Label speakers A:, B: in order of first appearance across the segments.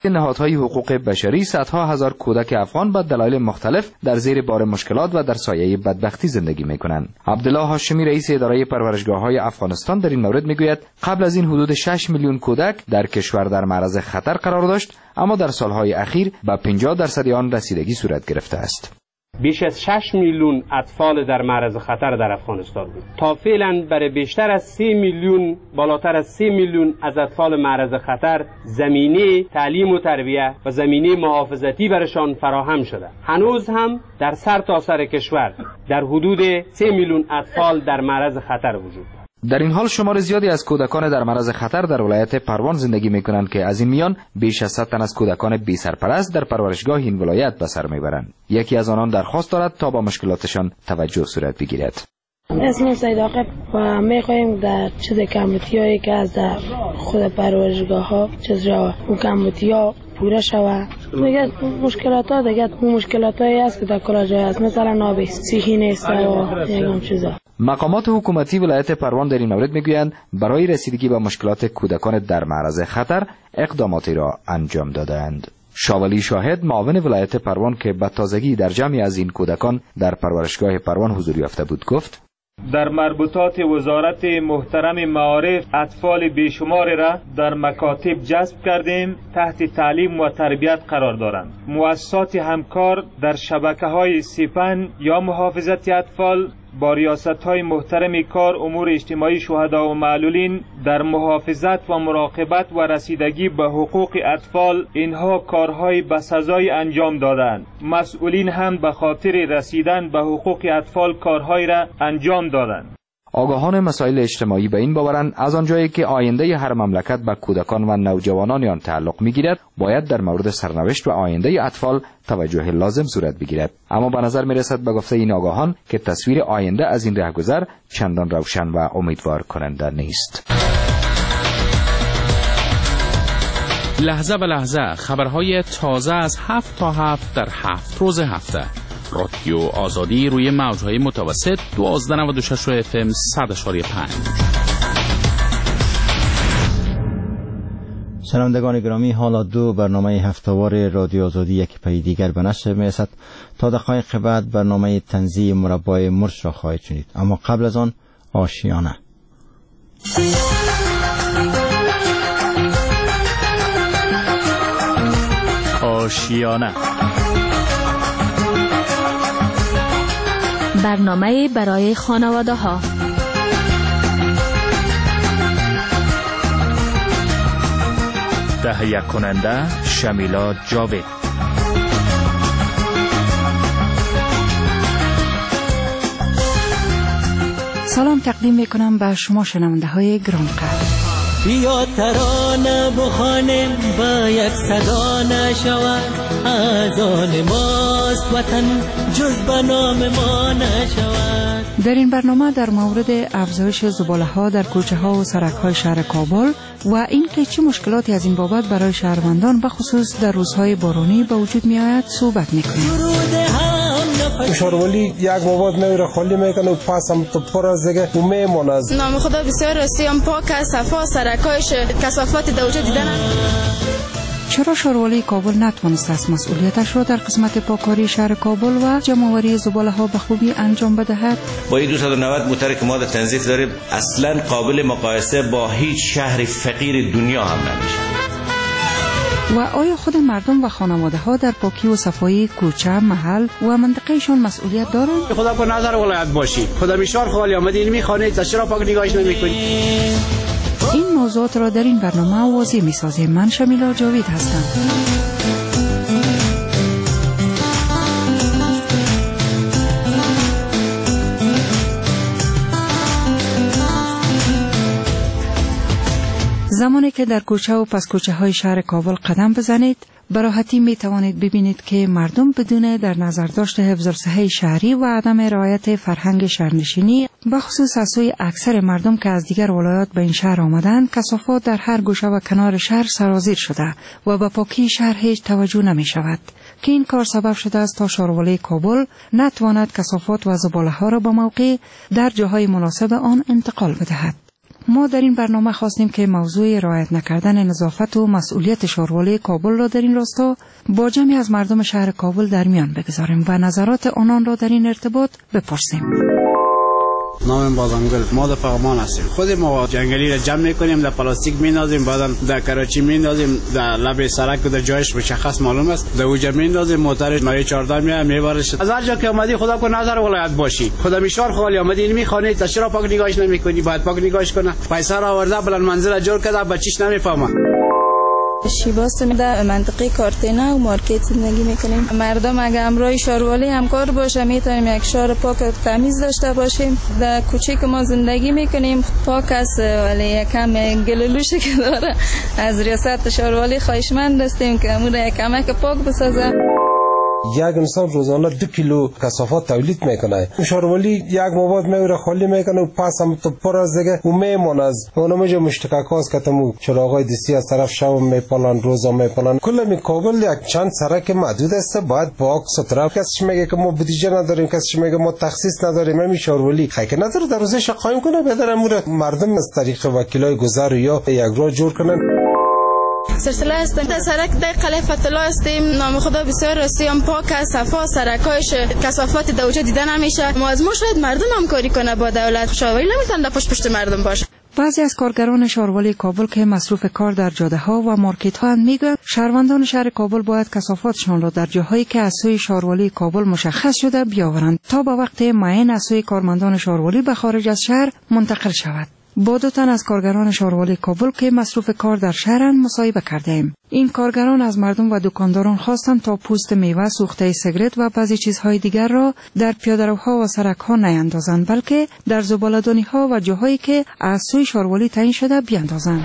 A: نهادهای حقوق بشری صدها هزار کودک افغان به دلایل مختلف در زیر بار مشکلات و در سایه بدبختی زندگی می‌کنند. عبدالله هاشمی رئیس اداره پرورشگاه‌های افغانستان در این مورد می‌گوید قبل از این حدود 6 میلیون کودک در کشور در معرض خطر قرار داشت، اما در سالهای اخیر به 50% آن رسیدگی صورت گرفته است.
B: بیش از 6 میلیون اطفال در معرض خطر در افغانستان بود. تا فعلا برای بیشتر از 3 میلیون، بالاتر از 3 میلیون از اطفال معرض خطر زمینه تعلیم و تربیت و زمینه محافظتی برشان فراهم شده. هنوز هم در سرتاسر کشور در حدود 3 میلیون اطفال در معرض خطر وجود دارد.
A: در این حال شمار زیادی از کودکان در معرض خطر در ولایت پروان زندگی می‌کنند که از این میان بیش از 100 تن از کودکان بی سرپرست در پرورشگاه این ولایت به سر میبرند. یکی از آنان درخواست دارد تا با مشکلاتشان توجه صورت بگیرد.
C: اسم سید عاقب و میخواهیم در چیز کمیتی‌هایی که از در خود پرورشگاه‌ها چیزا اون کمیتی‌ها پوره شود. دیگه مشکلات‌ها دیگه اون مشکلاتایی است که در کل جای است، مثلا نابی صحی نیست و این چیزا.
A: مقامات حکومتی ولایت پروان در این مورد میگویند برای رسیدگی به مشکلات کودکان در معرض خطر اقداماتی را انجام دادند. شاولی شاهد معاون ولایت پروان که به تازگی در جمعی از این کودکان در پرورشگاه پروان حضور یافته بود گفت:
D: در مربوطات وزارت محترم معارف اطفال بیشمار را در مکاتب جذب کردیم، تحت تعلیم و تربیت قرار دارند. مؤسسات همکار در شبکه‌های سپن یا محافظت اطفال با ریاست‌های محترم کار امور اجتماعی شهدا و معلولین در محافظت و مراقبت و رسیدگی به حقوق اطفال اینها کارهای بسزای انجام دادند. مسئولین هم به خاطر رسیدن به حقوق اطفال کارهای را انجام دادند.
A: آگاهان مسائل اجتماعی به این باورند از آنجایی که آینده هر مملکت به کودکان و نوجوانان آن تعلق می‌گیرد، باید در مورد سرنوشت و آینده اطفال توجه لازم صورت بگیرد. اما به نظر می‌رسد به گفته این آگاهان که تصویر آینده از این رهگذر چندان روشن و امیدوار کننده نیست.
E: لحظه به لحظه خبرهای تازه از 7 تا 7 در 7 روز هفته. رادیو آزادی روی موج‌های متوسط 1296 FM 100.5.
F: شنوندگان گرامی، حالا دو برنامه هفتهوار رادیو آزادی یک پی دیگر به نشر می‌رسد. تا دقایق بعد برنامه تنزیه مربع مرش را خواهید شنید، اما قبل از آن آشیانه.
E: آشیانه
G: برنامه برای خانواده ها.
E: تهیه کننده شمیلا جاوید.
H: سلام تقدیم میکنم به شما شنونده های گرانقدر.
I: بیا ترانه بخوانیم با یک صدا نشود، از آن ماست وطن جز به نام ما نشود.
H: در این برنامه در مورد افزایش زباله ها در کوچه ها و سرک های شهر کابل و اینکه چه مشکلاتی از این بابت برای شهروندان به خصوص در روزهای بارانی به وجود می آید صحبت میکنیم.
J: شورولی یک مواد نوی خالی میکنه و پس هم تو پر از دیگه و میمونه.
K: نام خدا بسیار رسی هم پاک صفا، سرکایش کثافات در وجود دیدن.
H: چرا شهروالی کابل نتوانست از مسئولیتش را در قسمت پاککاری شهر کابل و جمع‌آوری زباله ها به خوبی انجام بدهد؟
L: با این 290 موتر که ما در تنظیف داریم اصلا قابل مقایسه با هیچ شهر فقیر دنیا هم نمیشه.
H: و آیا خود مردم و خانواده ها در پاکی و صفایی کوچه، محل و منطقهشان مسئولیت دارند؟
M: خدا کو نظر ولایت باشی. خدا میشار خالی آمده این میخوانید چرا پاک نگاهش نمیکنید؟
H: این موضوعات را در این برنامه واضح میسازیم. من شمیلا جاوید هستم. زمانی که در کوچه و پس کوچه های شهر کابل قدم بزنید، به راحتی می توانید ببینید که مردم بدون در نظر داشت حفظ الصحه شهری و عدم رعایت فرهنگ شهرنشینی، به خصوص از سوی اکثر مردم که از دیگر ولایات به این شهر آمدند، کثافات در هر گوشه و کنار شهر سرازیر شده و به پاکی شهر هیچ توجه نمی شود که این کار سبب شده است تا شهروالی کابل نتواند کثافات و زباله ها را به موقع در جاهای مناسب آن انتقال بدهد. ما در این برنامه خواستیم که موضوع رعایت نکردن نظافت و مسئولیت شاروالی کابل را در این راستا با جمعی از مردم شهر کابل در میان بگذاریم و نظرات آنان را در این ارتباط بپرسیم.
M: نام بازمگل، ما در پغمان هستیم. خود ما جنگلی را جمع میکنیم، در پلاستیک میندازیم، بعدم در کراچی میندازیم، در لب سرک در جایش مشخص معلوم است، در اوجا میندازیم، موترش مایه 14 میبرش. از هر جا که اومدی خدا کو نظر ولایت باشی. خدا میشار خالی اومدی این میخوانی، چرا پاک نگاهش نمیکنی؟ باید پاک نگاهش کنه. پیسه را آورده بلند منزل جور کرده، بچیش نمیفهمه.
K: شیباس در منطقه کارتینا و مارکت زندگی میکنیم. مردم اگه همراه شاروالی همکار باشه میتونیم یک شهر پاک و تمیز داشته باشیم. در کوچه که ما زندگی میکنیم پاک است ولی یکم گلولوشی که داره. از ریاست شاروالی خواهشمند هستیم که همون یک کمک پاک بسازه.
J: یک انسان روزانه 2 کیلو کثافات تولید میکنه. شاروالی یک مواد میوره خالی میکنه و پس هم تو پر از دیگه و میمونه. از اونم مشتکاکاس کتمو چراغای دستی از طرف شب میپالن، روزا میپالن. کل می کابل یک چند سرک محدود است، باید پاک سترا. کسی میگه که ما بودجه نداریم، کسی میگه ما تخصیص نداریم. همین شاروالی خیلی نداره در روزش قایم کنه بدن مردم از طریق وکیلای گذر یا یک راه جور کنن.
K: سلسله هستم در سرک در قلعه فتلا هستیم. نام خدا بسیار رسیم، پاک است، صفا، سرکایش کثافات در اونجا دیده نمیشه. ما از ما شاید مردم همکاری کنه با دولت. شاروالی نمیتونه پشت مردم باشه.
H: بعضی از کارگران شاروالی کابل که مصروف کار در جاده ها و مارکت ها میگویند شهروندان شهر کابل باید کثافاتشان را در جاهایی که از سوی شاروالی کابل مشخص شده بیاورند تا با وقت معین از سوی کارمندان شاروالی به خارج از شهر منتقل شود. با 2 تن از کارگران شاروالی کابل که مصروف کار در شهرند مصاحبه کردیم. این کارگران از مردم و دکانداران خواستند تا پوست میوه، سوخته سیگارت و بعضی چیزهای دیگر را در پیاده‌روها و سرک‌ها نیندازند، بلکه در زباله‌دانی‌ها و جاهایی که از سوی شاروالی تعیین شده بیاندازند.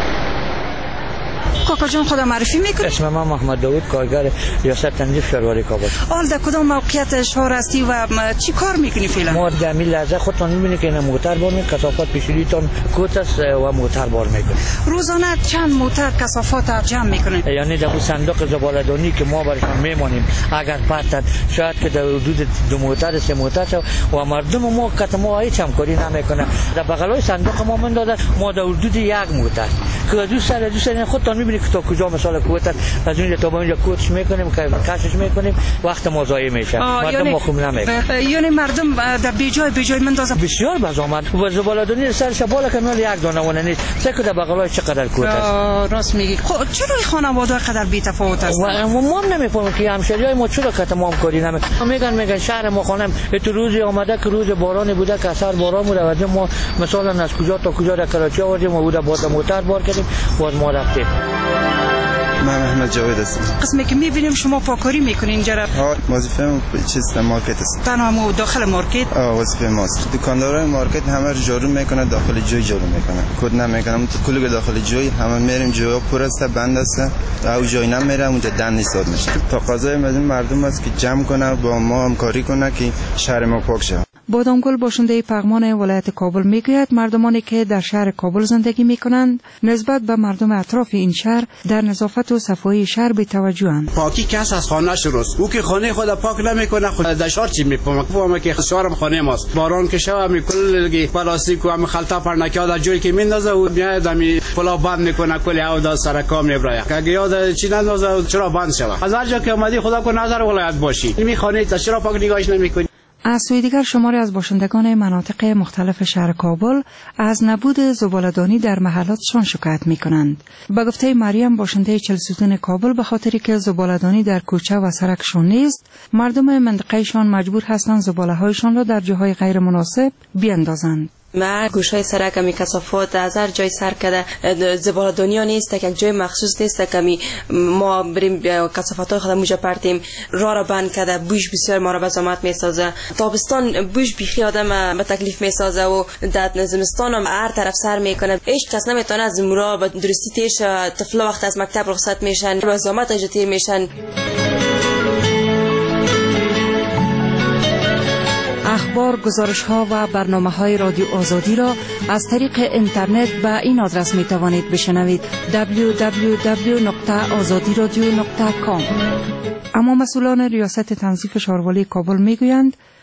H: کاکا جان خدا معرفی میکنی؟
N: اسم من محمد داوود، کارگر ریاست تنظیف شاروالی کابل.
H: حال در کدام موقعیت شهر هستی و چی کار میکنی فعلا؟
N: ما در این لحظه خودتان میبینید که این موتر بار میکنه، کثافات پیشونیتان کوت است و موتر بار میکنه.
H: روزانه چند موتر کثافات جمع میکنه؟
N: یعنی در صندوق زباله‌دانی که ما برشان میمانیم اگر پرتن شاید که در حدود 2 موتر 3 موتر و مردم ما ما هیچ همکاری نمیکنه. در بغلای صندوق ما من داده ما در حدود 1 موتر که دوست خودتان میبینید که تا کجا مثلا کوت از اونجا تا اونجا کوتش میکنیم که کشش میکنیم وقت ما ضایع میشه. مردم ما خوب نمیکنه.
H: یعنی مردم در بیجای مندازه
N: بسیار بازآمد و زباله‌دانی سرش بالا کنال 1 دانه ونه نیست. چه که در بغلای چقدر کوت است.
H: راست میگی. خب چرا این خانواده قدر بی تفاوت است؟
N: ما نمیفهمیم که همشهریای ما چرا که تمام کاری نمیکنن. میگن شهر ما خانم تو روزی آمده که روز بارانی بوده که اثر باران بوده و ما مثلا از کجا تا کجا در کراچی آوردیم و بوده با موتر بار کردیم باز ما رفتیم.
O: من محمد جاوید هستم.
H: قسمی که میبینیم شما پاکاری میکنین جرب.
O: وظیفه چیز مارکت است.
H: تنها داخل مارکت؟
O: وظیفه ماست. دکاندارای مارکت همه رو جارو میکنه، داخل جای جارو میکنه. خود نمیکنم تو کل داخل جای همه میریم جاها پر است، بند است. او جای نمیرم اونجا دن ایستاد میشه. تقاضای مردم است که جمع کنه با ما همکاری کنه که شهر ما پاک شه.
H: بادامگل باشنده پغمان ولایت کابل میگوید مردمانی که در شهر کابل زندگی میکنند نسبت به مردم اطراف این شهر در نظافت و صفایی شهر بی‌توجه‌اند.
M: پاکی کس از خانه شروست. او که خانه خود پاک نمیکنه خود در شهر چی میفهمه که شهرم خانه ماست. باران که شب می کل پلاستیک و خلطه پرنکا در جایی که میندازه و میاد می پلا بند میکنه کلی او در سرکا میبره. اگه یاد چی نندازه چرا بند شود. از هر جا که اومدی خدا کو نظر ولایت باشی. میخوانی چرا پاک نگاهش نمیکنی؟
H: از سوی دیگر شماری از باشندگان مناطق مختلف شهر کابل از نبود زباله‌دانی در محلاتشان شکایت می‌کنند. به گفته مریم باشنده 40 ستون کابل به خاطری که زباله‌دانی در کوچه و سرکشان نیست، مردم منطقه‌شان مجبور هستند زباله‌هایشان را در جاهای غیر مناسب بیاندازند.
P: ما گوشهای سرک می کثافات از هر جای سر کرده زباله‌دانی نیست که یک جای مخصوص نیست که ما بریم کثافات خود موجا پرتیم راه را بند کرده بوش بسیار ما را به زحمت میسازه. تابستان بوش بیخی آدم به تکلیف میسازه و در زمستان هم هر طرف سر میکنه. هیچ کس نمیتونه از مرا به درستی تیش طفلا وقت از مکتب رخصت میشن به زحمت اجتیر میشن.
H: اخبار، گزارش‌ها و برنامه‌های رادیو آزادی را از طریق اینترنت به این آدرس می‌توانید بشنوید: www.azadiradio.com. اما مسئولان ریاست تنظیف شاروالی کابل می‌گویند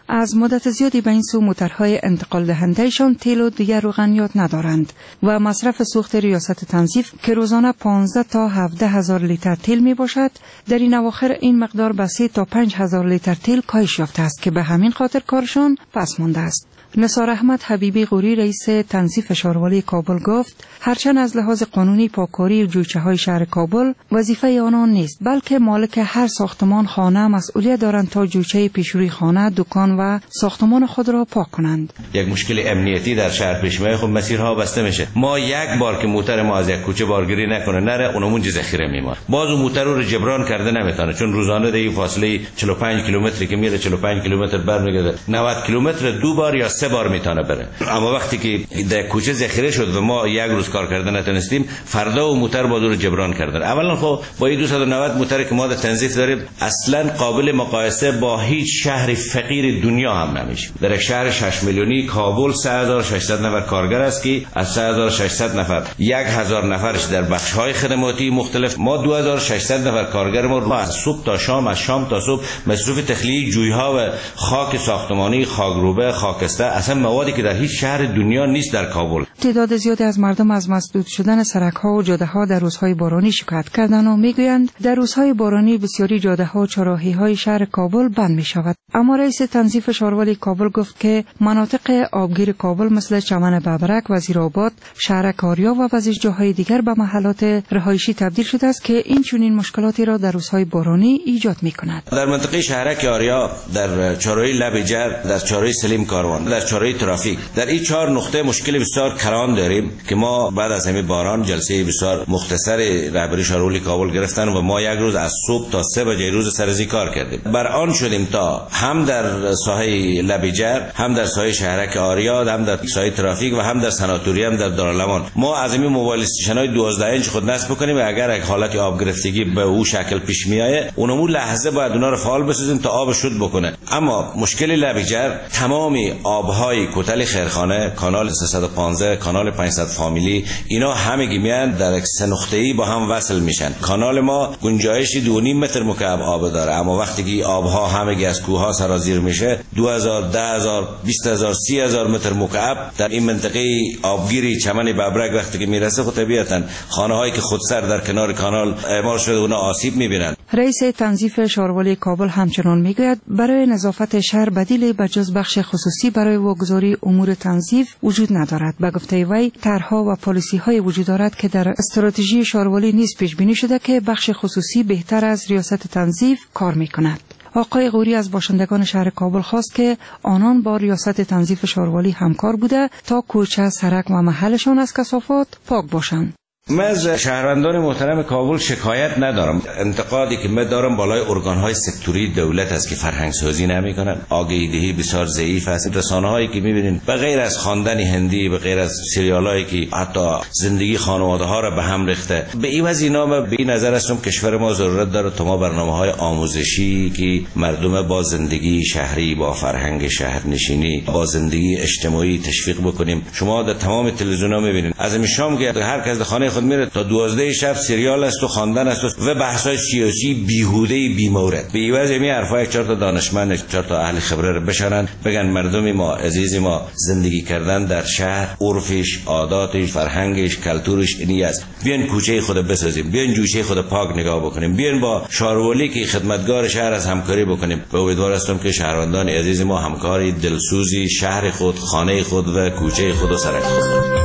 H: از مدت زیادی به این سو موترهای انتقال دهندهشان تیل و دیگر روغنیات ندارند و مصرف سوخت ریاست تنظیف که روزانه 15 تا 17 هزار لیتر تیل می باشد، در این اواخر این مقدار به 3 تا 5 هزار لیتر تیل کاهش یافته است که به همین خاطر کارشان پس مانده است. نثار احمد حبیبی غوری رئیس تنظیف شهروالی کابل گفت هرچند از لحاظ قانونی پاککاری جویچه‌های شهر کابل وظیفه آنان نیست، بلکه مالک هر ساختمان خانه مسئولیت دارند تا جویچه پیشروی خانه، دکان و ساختمان خود را پاک کنند.
L: یک مشکل امنیتی در شهر پیش میاد، خب مسیرها بسته میشه. ما یک بار که موتر ما از یک کوچه بارگیری نکنه نره اونمون ذخیره میمونه، باز اون موتر رو جبران کرده نمیتونه، چون روزانه در این فاصله 45 کیلومتری که میره 45 کیلومتر برمیگرده، 90 کیلومتر دو بار یا 3 بار میتونه بره. اما وقتی که در کوچه ذخیره شد و ما یک روز کار کرده نتونستیم، فردا و موتر باز رو جبران کردن. اولا خب با این 290 موتر که ما در تنظیف داریم اصلا قابل مقایسه با هیچ شهر فقیر دنیا هم نمیشه. در یک شهر 6 میلیونی کابل 3600 نفر کارگر است که از 3600 نفر 1000 نفرش در بخش‌های خدماتی مختلف، ما 2600 نفر کارگر ما از صبح تا شام، از شام تا صبح مصرف تخلیه جوی‌ها و خاک ساختمانی، خاکروبه، خاکستر، اصلا موادی که در هیچ شهر دنیا نیست در کابل.
H: تعداد زیادی از مردم از مسدود شدن سرک‌ها و جاده‌ها در روزهای بارانی شکایت کردند و میگویند در روزهای بارانی بسیاری جاده‌ها و چراغی‌های شهر کابل بند می‌شود. اما رئیس تنظیف شهروالی کابل گفت که مناطق آبگیر کابل مثل چمن ببرک، وزیرآباد، شهرک آریا و بعضی جاهای دیگر به محلات رهایشی تبدیل شده است که این چنین مشکلاتی را در روزهای بارانی ایجاد می‌کند.
L: در منطقه شهرک آریا، در چهارراه لب جر، در چهارراه سلیم کاروان، در چهارراه ترافیک، در این 4 نقطه مشکل بسیار کلان داریم که ما بعد از همین باران جلسه بسیار مختصر رهبری شهروالی کابل گرفتن و ما یک روز از صبح تا 3 بجه روز سرزی کار کردیم. بر آن شدیم تا هم در ساحه لب جر، هم در ساحه شهرک آریا، هم در ساحه ترافیک و هم در سناتوری، هم در دارالامان ما از این موبایل استیشن‌های 12 اینچ خود نصب بکنیم و اگر یک حالت آب گرفتگی به او شکل پیش میایه اونمون لحظه باید اونا رو فعال بسازیم تا آب شد بکنه. اما مشکل لب جر تمامی آبهای کوتل خیرخانه، کانال 315، کانال 500 فامیلی، اینا همگی میان در یک سه نقطه‌ای با هم وصل میشن. کانال ما گنجایشی 2.5 متر مکعب آب داره، اما وقتی که آبها همگی از کوه‌ها سرازیر میشه 2000، 10000، 20000، 30000 متر مکعب در این منطقه آبگیری چمن ببرک وقتی که میرسه خود طبیعتاً خانه‌هایی که خودسر در کنار کانال اعمار شده اونا آسیب میبینن.
H: رئیس تنظیف شهروالی کابل همچنان میگوید برای نظافت شهر بدیلی بجز بخش خصوصی برای واگذاری امور تنظیف وجود ندارد. به گفته وی طرح‌ها و پالیسی‌های وجود دارد که در استراتژی شهروالی نیز پیش بینی شده که بخش خصوصی بهتر از ریاست تنظیف کار میکند. آقای غوری از باشندگان شهر کابل خواست که آنان با ریاست تنظیف شهروالی همکار بوده تا کوچه، سرک و محلشان از کثافات پاک باشند.
L: من از شهروندان محترم کابل شکایت ندارم. انتقادی که من دارم بالای ارگان‌های سکتوری دولت است که فرهنگ سازی نمی‌کنن. آگاهی بسیار ضعیف است. رسانه‌هایی که می‌بینین به غیر از خواندن هندی، به غیر از سریالایی که حتی زندگی خانواده‌ها را به هم ریخته، به این وجه اینا به این نظر هستم کشور ما ضرورت داره تا ما برنامه‌های آموزشی که مردم با زندگی شهری، با فرهنگ شهرنشینی، با زندگی اجتماعی تشویق بکنیم. شما در تمام تلویزیون‌ها می‌بینید از این شام که هر کس خانه خود میره تا 12 شب سریال است و خواندن است و بحث‌های سیاسی بیهوده بی‌مورد. به این وجه می حرفای 4 تا دانشمند، 4 تا اهل خبره رو بشارن بگن مردم ما عزیز ما زندگی کردن در شهر، عرفش، عاداتش، فرهنگش، کلتورش اینی است. بیاین کوچه خود بسازیم، بیاین جوشه خود پاک نگاه بکنیم، بیاین با شهروالی که خدمتگار شهر از همکاری بکنیم. به امیدوار هستم که شهروندان عزیز ما همکاری دلسوزی شهر خود، خانه خود و کوچه خود و سرک خود